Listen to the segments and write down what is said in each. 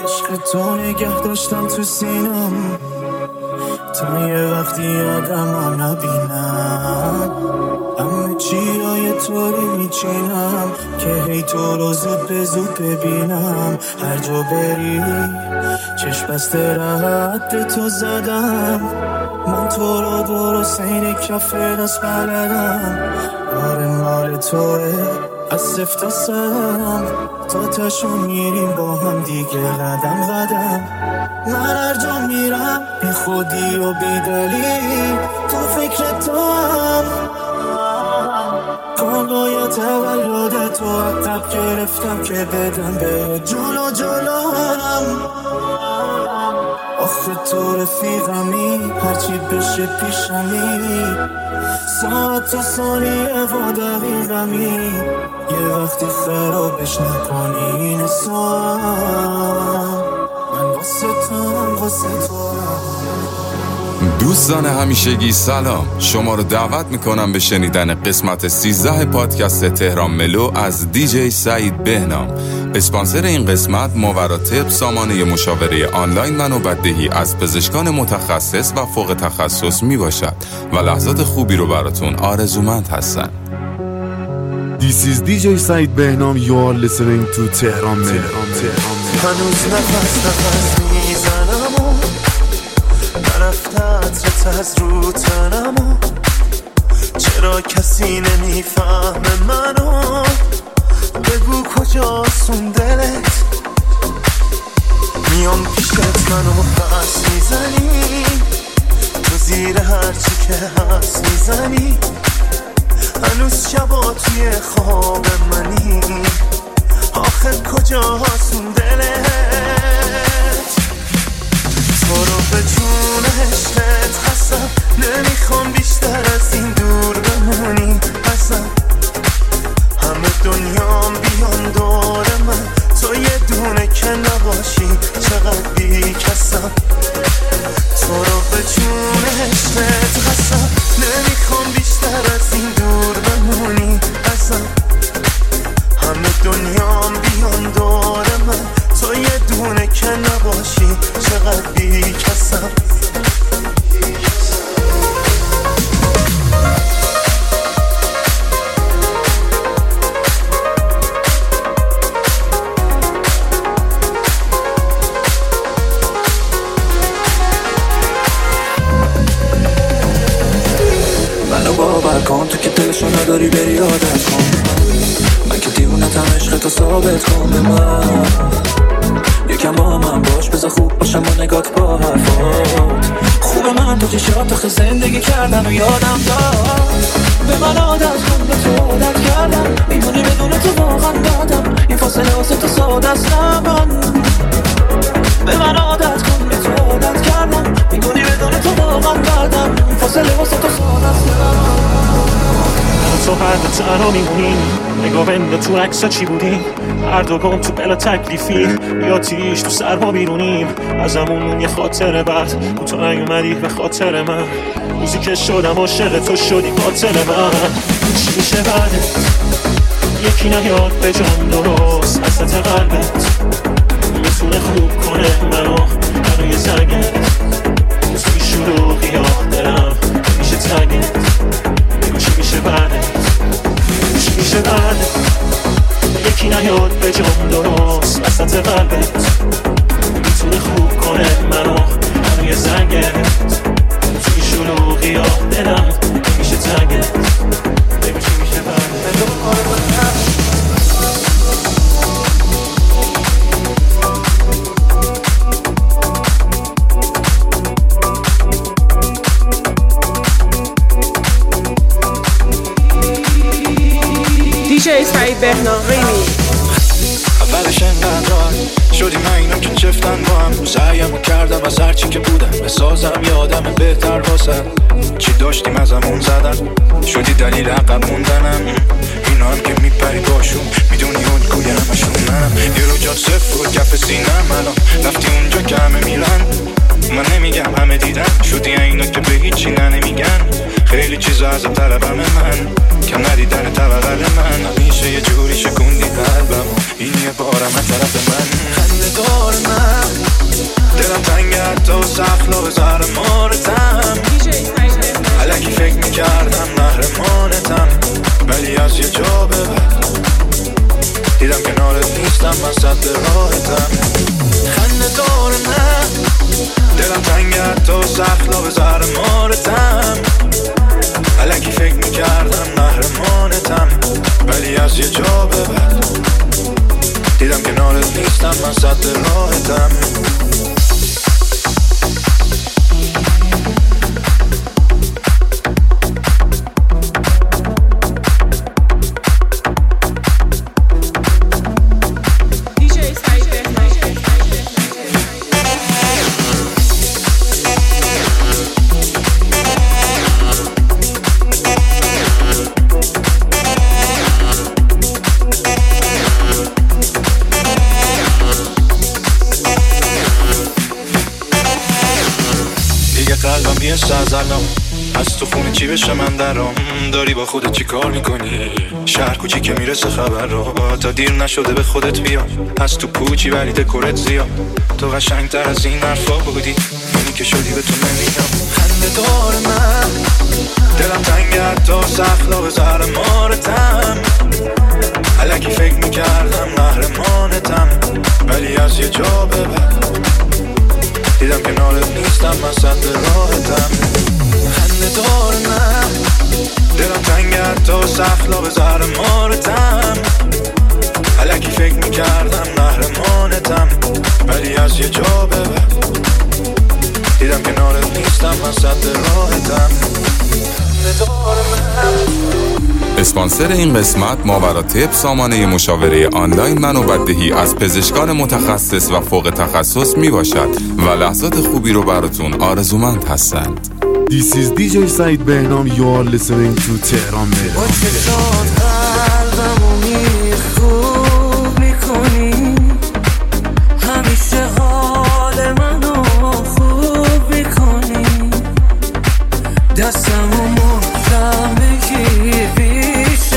عشق تو نگه داشتم تو سینم تا یه وقتی آدمو نبینم، همه چی رو یه طوری میچینم که هی تو رو زود به زود ببینم. هر جا بری چشم بسته رد تو زدم، من تو رو درست این کف دست بلدم. آره مال توه از صفر تا صدم، تا تشو میریم با هم دیگه قدم قدم. من هر جا میرم بی خودی و بی دلیل تو فکر تو هم، کالای تولد تو عقب گرفتم که بدم به جلو جلو هم. آخه تو رفیقمی هرچی بشه پیشمی، ساعت تا ثانیه و دقیقمی. یه وقتی خرابش نکنی این سوام، من واسه تو. دوستان همیشگی سلام، شما رو دعوت میکنم به شنیدن قسمت 13 پادکست تهران ملو از دیجی سعید بهنام. اسپانسر این قسمت ماوراتب، سامانه مشاوره آنلاین منوبت‌دهی از پزشکان متخصص و فوق تخصص می باشد و لحظات خوبی رو براتون آرزومند هستن. This is DJ سعید بهنام. You are listening to تهران ملو. هنوز نفس میزنم و نرفته عطرت از رو تنم و چرا کسی نمیفهمه منو؟ بگو کجاست اون دلت؟ میام پیشت منو پس میزنی، تو زیر هرچی که هست میزنی. هنوز شبا توی خواب منی، آخه کجاست اون دلت؟ تو رو به جون عشقت خستم، نمیخوام بیشتر از این دور بمونی ازم. همه دنیام بیان دور من، تو یه دونه که نباشی چقدر بی کسم. تو رو به جون عشقت خستم، نمیخوام بیشتر از این دور بمونی ازم. همه دنیام بیان دور من، تو یه دونه که نباشی چقدر بی کسم. منو باور کن تو که دلشو نداری بری عادت کن، من که دیوونتم عشقتو ثابت کن به من. یکم با من باش بذار خوب باشم با نگات با حرفات. خوبه من تو چشات آخه زندگی کردن و یادم داد. به من عادت کن به تو عادت کردم، میمونی بدون تو واقعا دادم. این فاصله واسه تو ساده است نبان. به من عادت کن به تو عادت کردم، میمونی بدون تو واقعا دادم. این فاصله واسه تو ساده است نبان. تو هر دو تنها میمونی، نگاه بنده تو عکسا چی بودی؟ هر دو گم تو بلا تکلیفی، یا تیش تو سرما بیرونیم. ازمون یه خاطره بعد تو نیومدی به خاطر من. روزی که شدم عاشق تو شدی قاتل من. چی میشه بعدت؟ یکی نیاد به جام درست حسرت قلبت میتونه خوب کنه منو یه زنگت. توی شلوغی ها دلم میشه تنگت. چی میشه بعدت؟ چی میشه بعدت؟ یکی نیاد به جام درست وسط قلبت میتونه خوب کنه منو یه زنگت. توی شلوغی ها دلم میشه تنگت. بگو چی میشه بعدت؟ دیجی سعید بهنام ریمی. اولش انقدر شدی من اینم که چفتن با هم. سعیم کردم از هرچی که بودم بسازم یه آدم بهتر واسه. چی داشتیم ازمون زدن، شدی دلیل عقب موندنم. اینا هم که میپری باشون میدونی الگوی همشون منم. یه رو جان صفر و کف سینم الان رفتی اونجا که همه میرن. من نمیگم همه دیدن، شدی اینا که به هیچی نمیگن. خیلی چیزا از طلبم من، کم ندیدن طبقل من. همیشه یه جوری شکوندی قلبم، این یه بارم از طرف من. خنده دار من تو سخلا به زهر مارتم الکی فکر میکردم قهرمانتم ولی از یه جا به بعد دیدم کنارت نیستم من صد راحتم خنده دار نه دلم تنگت تو سخلا به زهر مارتم الکی فکر میکردم قهرمانتم ولی از یه جا به بعد دیدم کنارت نیستم من صد راحتم یه سازلم از تو خونه چی بشه من درام داری با خودت چی کار میکنی شهر کوچی که میرسه خبر رو تا دیر نشده به خودت بیا از تو پوچی ولی دکورت زیاد تو قشنگ تر از این حرفا بودی منی که شدی به تو نمیام خنده دار من دلم تنگت تا سخلا به زهر مارتم الکی فکر میکردم قهرمانتم ولی از یه جا به بعد دیدم کنارت نیستم من صد راحتم خنده دار من دلم تنگت تو سخلا به زهر مارتم الکی فکر میکردم قهرمانتم ولی از یه جا به بعد دیدم کنارت نیستم من صد راحتم خنده دار من. اسپانسر این قسمت ماوراتب سامانه مشاوره آنلاین منوبت‌دهی از پزشکان متخصص و فوق تخصص می باشد و لحظات خوبی رو براتون آرزومند هستند. This is DJ سعید بهنام. You are listening to تهران ملو. با چشات قلبمو خوب میکنی همیشه حال منو خوب میکنی دستمو محکم بگیر پیش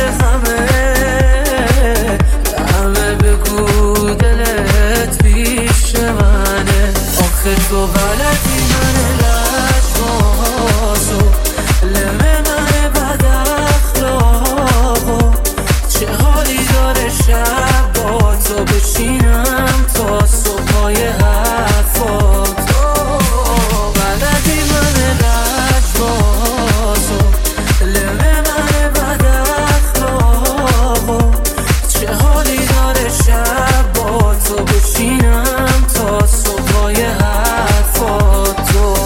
همه بگو دلت پیش منه آخه تو بلدی من لجبازو لمه من بد اخلاقو چه حالی داره شب با تو بشینم تا صبحای حرفاتو بلدی من لجبازو لمه من بد اخلاقو چه حالی داره شب با تو بشینم تا صبحای حرفاتو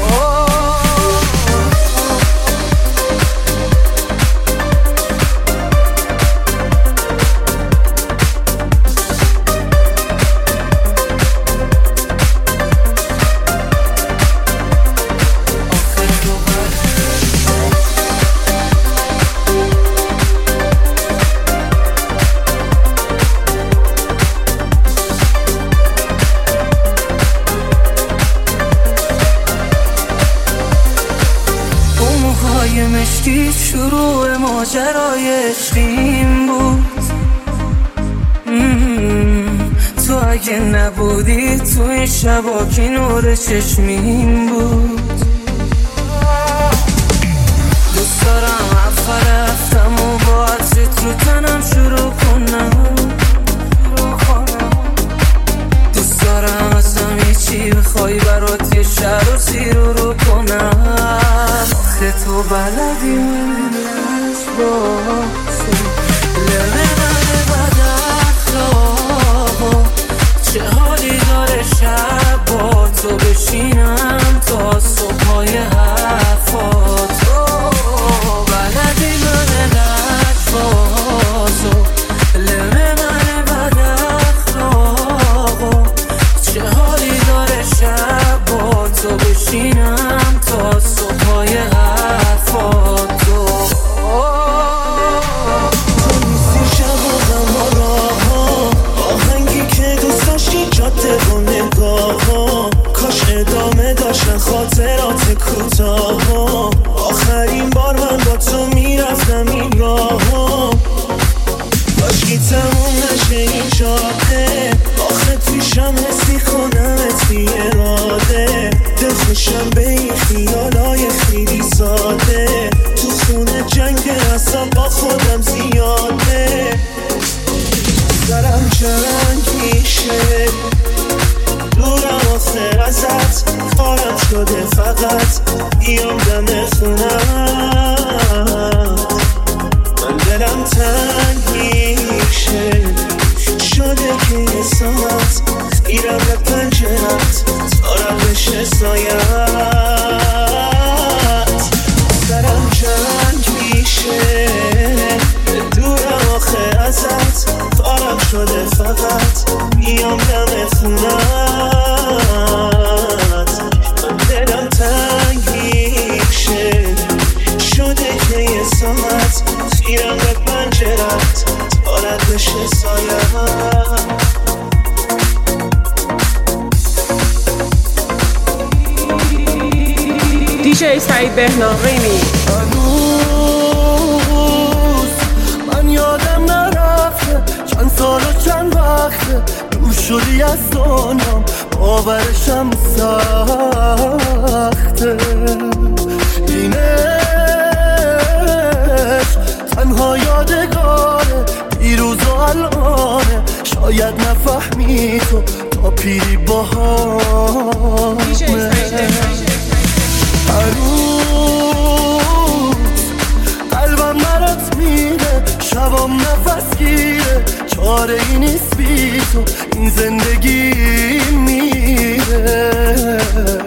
مشکی شروع ماجرای عشقیم بود تو اگه نبودی تو این شبا که نور چشمیم بود دوست دارم اول رفتم و با عطرت رو تنم شروع کنم دوست دارم ازم یه چی بخوای برات یه شهر و زیرو رو کنم آخه تو بلدی من لجبازو لمه من بد اخلاقو چه حالی داره شب با تو بشینم تا صبحای حرفاتو بلدی من لجبازو لمه من بد اخلاقو چه حالی داره شب با تو بشینم تا صبحای حرفاتو باشم به این خیالای خیلی ساده، تو خونه جنگ اصلا با خودم زیاده، سرم جنگ میشه دورم آخر ازت، کارم شده فقط بیام دم خونت، من دلم تنگ میشه شده که یه ساعت میرم به پنجرت تا رد بشه سایت، سرم جنگ میشه دورم آخر ازت، کارم شده فقط بیام دم خونت، من دلم تنگ میشه شده که یه ساعت میرم به پنجرت تا رد بشه سایت. دیجی سعید بهنام ریمی. هنوز من یادم نرفته چند سال و چند وقته دور شدی از دنیام، باورشم سخته، اینش تنها یادگاره دیروز و الانه، شاید نفهمی تو تا پیری باهامه، هنوز قلبم برات میره، شبام نفس گیره، چاره ای نیست بی تو این زندگی میره،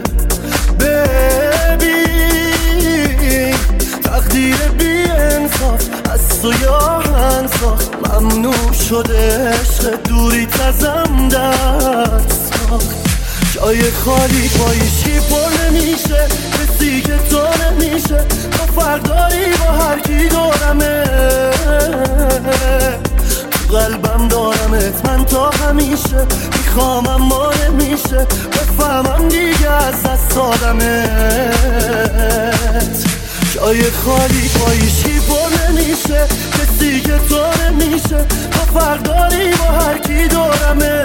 ببین تقدیر بی انصاف از تو یاهن ساخت، ممنوع شده عشق دوریت ازم دست ساخت، جای خالی پایشی پر نمیشه، کسی که تو نمیشه، تو فرداری با هر کی دارمه، تو قلبم دارمت من تا همیشه، میخوامم ما نمیشه بفهمم دیگه از دست دادمت، جای خالی پایشی پر نمیشه، کسی که تو نمیشه، تو فرداری با هر کی دارمه،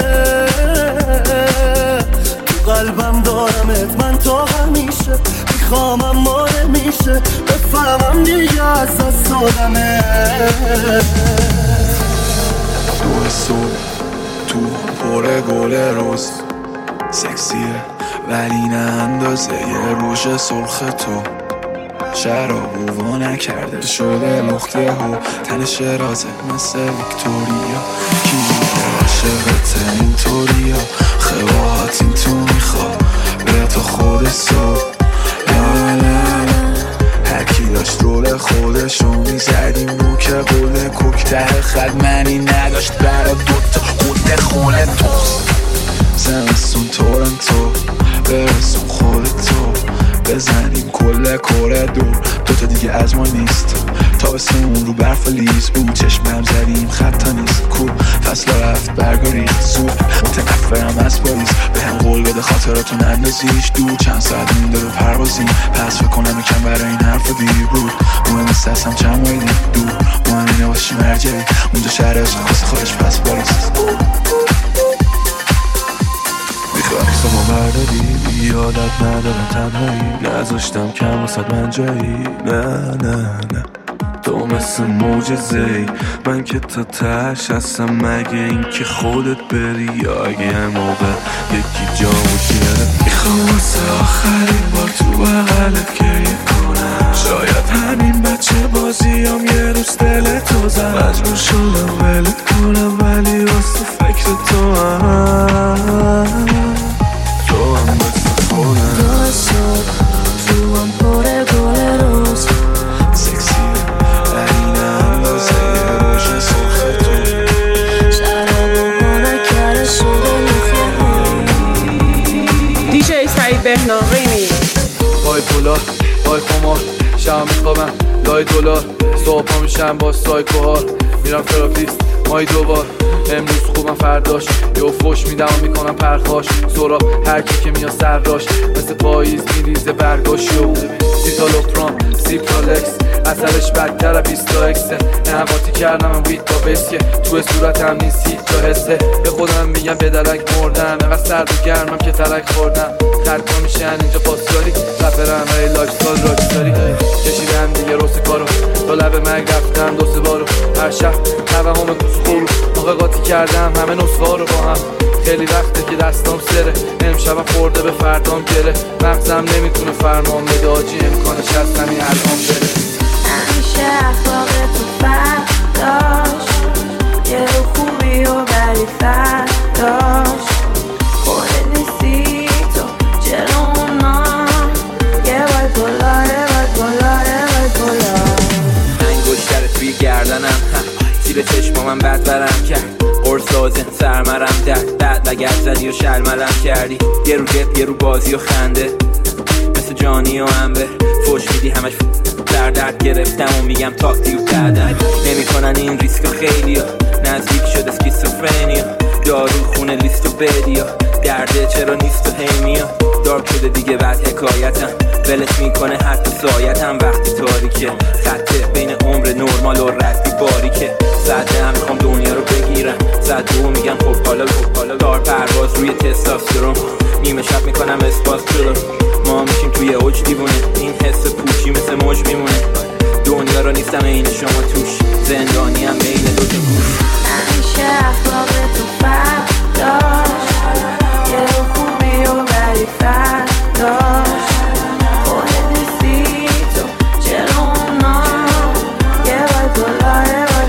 قلبم دارمت من تا همیشه، میخوامم ما نمیشه بفهمم دیگه از دست دادمت. دو صبح تو پر گل روز سکسیه ولی نه اندازه یه روش سرخ تو، شرابو وا نکرده شده لخته ها، تنش رازه مثل ویکتوریا، کی عاشقت اینطوریا، خواهات این تو میخواد به تو خود صبح، هرکی داشت رول خودشو میزدیم رو که قول کوکتر خد منی نداشت برا دوتا قول خونه توست، زمستون تورنتو برسون خودتو، بزنیم کل کره دور دوتا دیگه از ما نیست، تابستون رو برف لیز بود چشمم زدیم خطا نیست، کو فصل رفت برگا ریخت زود، متنفرم از پاییز به هم قول بده خاطراتون اندازیش دور، چند ساعت مونده به پروازیم پس فکر کنم یکم برای این حرف دیر بود، مهم نیست هستم چند مایلی دور، مهم اینه باشیم مرجعی اونجا شهر عشق خواست خواهش پس باریست، عکسمو برداری یادت نداره تنهایی، نذاشتم کم واسد من جایی، نه تو مثل معجزه‌ای، من که تا تهش هستم، مگه این که خودت بری یا اگه یه موقع یکی جامو گیره، میخوام واسه آخرین بار تو بغلت گریه کنم، شاید همین بچه بازیام یه روز دلتو زد، مجبور شدم ولت کنم ولی واسه فکر تو هم دو صبح روام پر گل روز سکسیه ولی نه اندازه یه روش سرخ تو، شرابو وا نکرده شده لخته، دیجی سعید بهنام ریمی. پای پولار پای خمار شب میخوابم لای دلار، صبح پا میشم با سایکوها، میرم تراپیست مای دوبار، امروز خوبم فرداش یه فوش میدم و میکنم پرخاش، سراب هرکی که میاد سر راش مثل پاییز میریزه برگاشو، سیتالوکترام سیپرالکس اثرش بدتر 20 اکسه. نه قاطی کردم من وید با بسکه، تو صورتم نیست هیچ جا حسه. به خودم میگم به درک مردم، اینقدر سرد و گرمم که ترک خوردم. خرکا میشن اینجا پاسداری، رپرم ولی لاجستال راجستاری. کشیدم دیگه روز کارو، تا لب مرگ رفتم 2-3 بارو. هر شب توهم کوس خورو، موقع قاطی کردم همه نسخه رو با هم. خیلی وقته که دستام سره، امشبم خورده به فردام گره. مغزم نمیتونه فرمان بده، آجی امکانش هست همین الان بره. همیشه اخلاق تو فرداش، یه رو خوبی و بری فرداش. خودت نیستی تو جلومونم، یه باید بلا انگشتر توی گردنم، زیر چشمامم بد برم کرد. قرص لازم سرمرم درد لگت زدی و شلملم کردی. یه رو گپ یه رو بازی و خنده، مثل جانی و انبر فوش میدی همش درد گرفتم و میگم تاکتی و کردن. نمی کنن این ریسک خیلی ها، نزدیک شد اسکیزوفرنیا. دارو خونه لیست و بدیا، درده چرا نیست و هیمیا. دارک شده دیگه بعد حکایتم، ولت میکنه حتی سایتم. وقتی تاریکه خطه بین عمر نرمال و ردی باریکه. زده هم میخوام دنیا رو بگیرم، زده و میگم خب حالا دار پرواز روی تستوسترون. نیمه شب میکنم اسپاس جلو، ما میشیم توی اوج دیوونه. این حس پوچی مثل موج میمونه، دنیا رو نیستم این شما توش، زندانی هم بین دو تا گوش. همیشه اخلاق تو فرداش، یه رو خوبی و بری فرداش. خودت نیستی تو جلومونم، یه باید بلا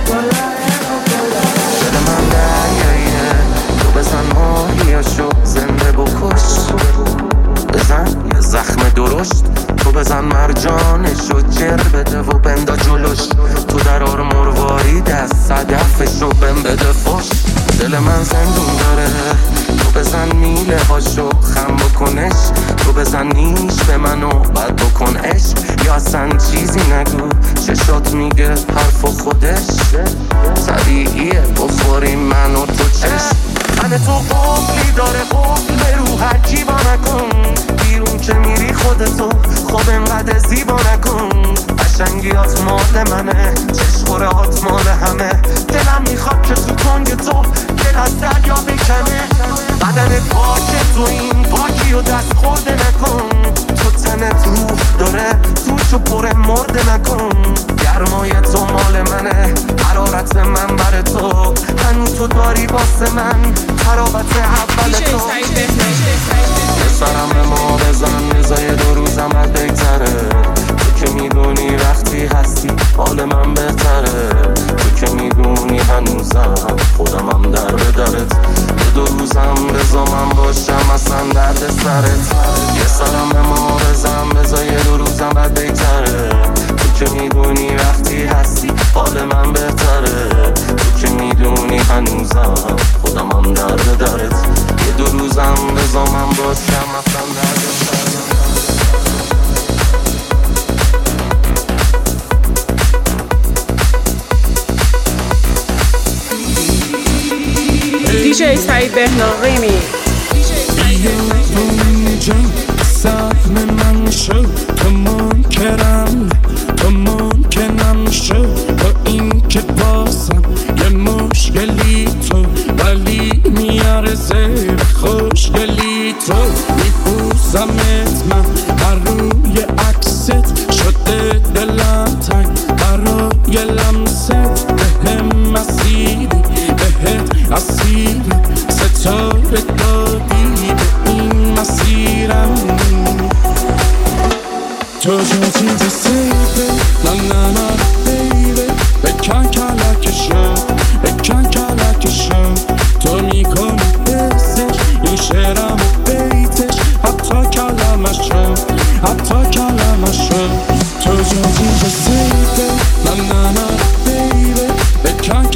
دل من دریاییه، تو بزن ماهیاشو زنده بکش. بزن یه زخم درشت، تو بزن مرجانشو جر بده و بندا جلوش. تو درار مروارید از صدفشو بهم بده فش. دل من زندون داره، تو بزن میله هاشو خم بکنش. تو بزن نیش به منو بد بکن عشق، یا اصلا چیزی نگو چشات میگه حرف و خودش. طبیعیه بخوریم من و تو چشم. من تو قفلی داره قفل به رو هر جیبا نکن. بیرون که میری خودتو خب انقدر زیبا نکن. قشنگیات مال منه، چشخورهات مال همه. دلم میخواد که تو تنگ تو دل از دریا بکنه. بدنت پاکه تو این پاکی و دست خورده نکن. تو تنت روح داره توشو پر مرده نکن. گرمای تو مال منه، حرارت من بر تو. هنو تو داری واسه من حرارت اول تو. یه سرم به ما بزن میزای 2 روزم از بگذره. تو که میدونی وقتی هستی حال من بهتره. تو که میدونی هنوزم خودمم در به درت. یه 2 روزم رضا من باشم اصلا درد سرت. یه سرم به ما بزن بزای 2 روزم بعد بگذره. تو که میدونی وقتی هستی حال من بهتره. تو که میدونی هنوزم خودمم در به درت. یه 2 روزم رضا من باشم اصلا درد سرت. دیجی سعید بهنام ریمیکس. سهم من شو، تو منکرم شو. با این که بازم یه مشکلی تو، ولی میارزه خوشگلی تو. میپوزمت من بر روی عکست، شده دلم تنگ برای لمست. بهم مسیری بهت اسیرم، ستاره دادی به این مسیرم. تو جوزی سیبه نه بیبه، بکن کلکشم تو میکنی حسش. این شعرم و بیتش حتی کلمشم تو جوزی سیبه نه بیبه، بکن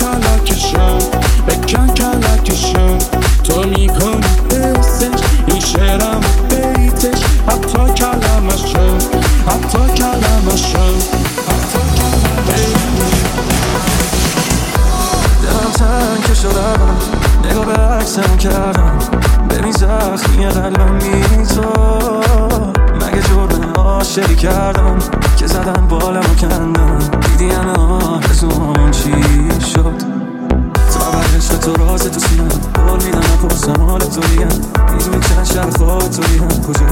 کلکشم تو میکنی حسش. این شعرم و بیتش حتی کلمشم دلم تنگ شدم، نگاه به عکسم کردم. ببین زخمی قلبم بی تو، مگه جرم عاشقی کردم که زدن بالمو کندن، دیدی همه آرزوان چی شد. تا برشت تو راز تو سینم بول میدم نپرسم حال تویم، میدونی چند شب خواب تویم کجا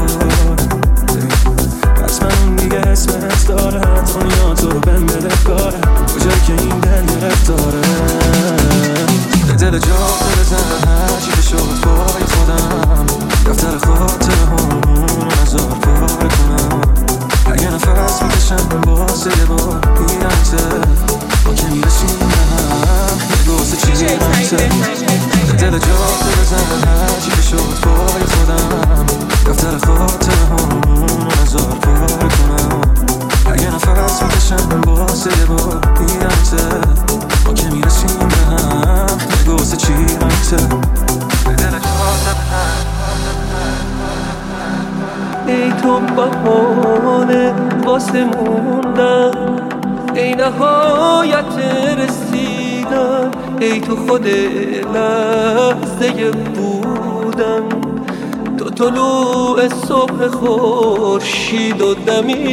حتما اون دیگه اسمت داره، دنیا تو رو بهم بده کاره، کجایی که این دل گرفتاره. به دل جا بزن هرچی که شد پای خودم، دفتر خاطره همون نزار پاره کنم. اگه نفس میکشم واسه یه بار بیرمته، با که میرسیم به هم یه گوزه چی رمته. به دل جا بزن هرچی که شد پای خودم، دفتر خاطره همون نزار پاره کنم. اگه نفس میکشم واسه یه بار بیرمته، با که میرسیم به هم یه گوزه چی رمته. به دل جا ای تو بهانه واسه موندن، ای نهایت رسیدن، ای تو خود لحظه بودن، تو طلوع صبح خورشید و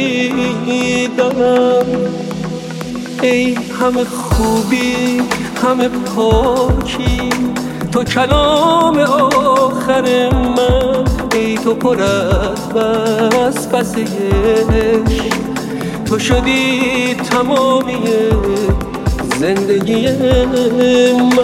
دمیدن. ای همه خوبی همه پاکی، تو کلام آخر من، ای تو پر از وسوسه عشق، تو شدی تمامی زندگی من.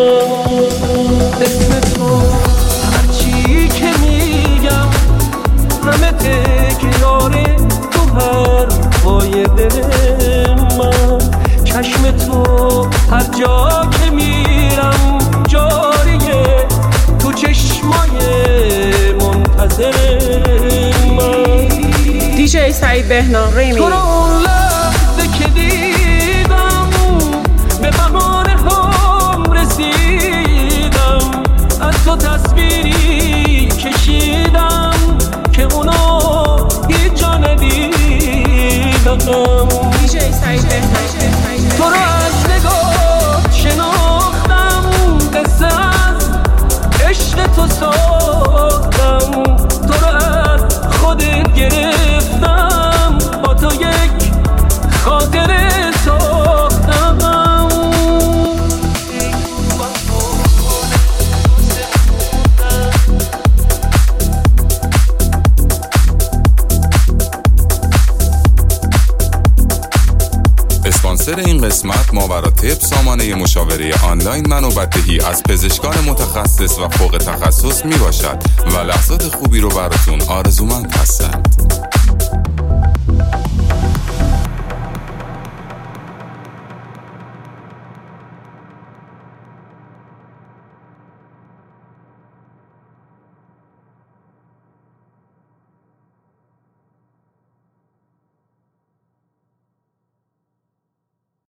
اسم تو هرچی که میگم همه تکراره تو حرفای دل من. چشم تو هر جا که میرم جاریه، تو چشمای منتظر من. دیجی سعید بهنام ریمی. تو رو اون لحظه که دیدم به بهانه هم رسیدم، از تو تصویری کشیدم که اونا هیچ جا ندیدم. دیجی سعید بهنام. تو رو از نگاه شناختم، قصه از عشق تو ساختم، تو رو از خودت گرفتم، با تو یک خاطره ساختم. اسپانسر این قسمت ماوراتب سامانه مشاوره آنلاین من و بدهی از پزشکان متخصص و فوق تخصص می باشد و لحظات خوبی رو براتون آرزومند هستند.